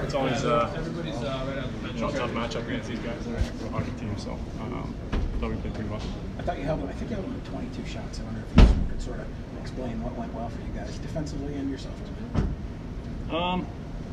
it's always a tough matchup against these guys. They're a hockey team, so I thought we played pretty well. I thought you held them. I think you held them to 22 shots. I wonder if you could sort of explain what went well for you guys defensively and yourself as well.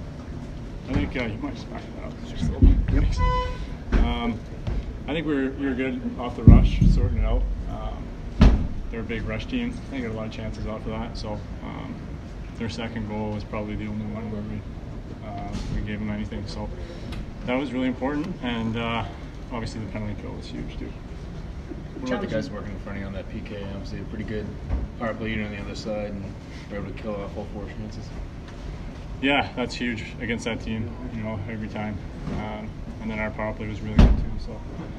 I think you might just back that up. Yep. I think we were good off the rush, sorting it out. They're a big rush team. I think got a lot of chances out for that. So their second goal was probably the only one where we gave them anything. So that was really important, and obviously the penalty kill was huge too. What about the guys working in front of you on that PK? Obviously a pretty good power play unit on the other side, and were able to kill off all 4 chances. Yeah, that's huge against that team, every time. And then our power play was really good too. So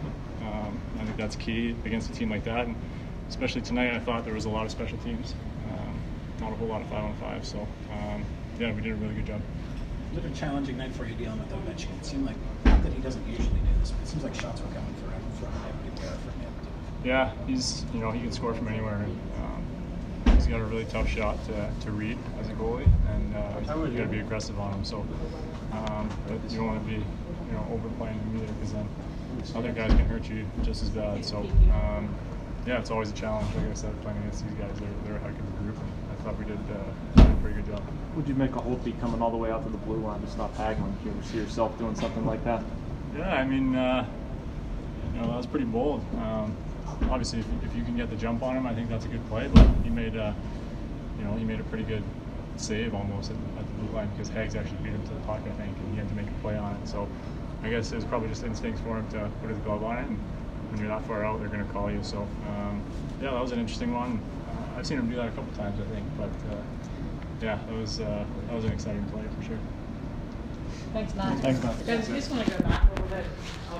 I think that's key against a team like that. And especially tonight, I thought there was a lot of special teams, not a whole lot of 5-on-5. So yeah, we did a really good job. Was it a challenging night for you dealing with Ovechkin? It seemed like, not that he doesn't usually do this, but it seems like shots were coming for him from everywhere from him. Yeah, he's he can score from anywhere. He's got a really tough shot to read as a goalie, and you got to be aggressive on him. So, but you don't want to be overplaying him either, because then other guys can hurt you just as bad. So, yeah, it's always a challenge. Like I said, playing against these guys, they're a heck of a group. And I thought we did a pretty good job. Would you make a Holtby coming all the way out to the blue line to stop Hagelin? Do you ever see yourself doing something like that? Yeah, I mean, that was pretty bold. Obviously, if you can get the jump on him, I think that's a good play. But he made he made a pretty good save almost at the blue line, because Hags actually beat him to the puck, I think, and he had to make a play on it. So I guess it was probably just instincts for him to put his glove on it. And when you're that far out, they're going to call you. So yeah, that was an interesting one. I've seen him do that a couple times, I think. But yeah, that was an exciting play for sure. Thanks, Matt. Thanks, Matt. Guys, I just want to go back a little bit.